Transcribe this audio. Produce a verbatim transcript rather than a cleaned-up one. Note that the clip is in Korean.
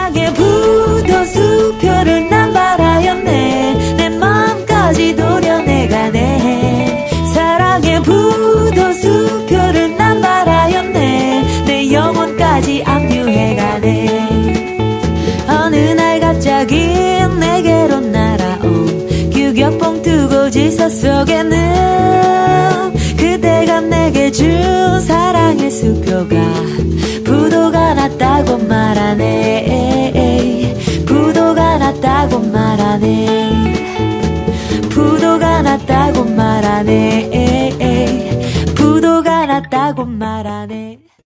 사랑의 부도 수표를 난 바라였네. 내 마음까지 도려내가네. 사랑의 부도 수표를 난 바라였네. 내 영혼까지 압류해가네. 어느 날 갑자기 내게로 날아온 규격봉 두고 질서 속에는 그대가 내게 준 사랑의 수표가 부도가 났다고 말하네. 부도가 났다고 말하네. 부도가 났다고 말하네. 부도가 났다고 말하네.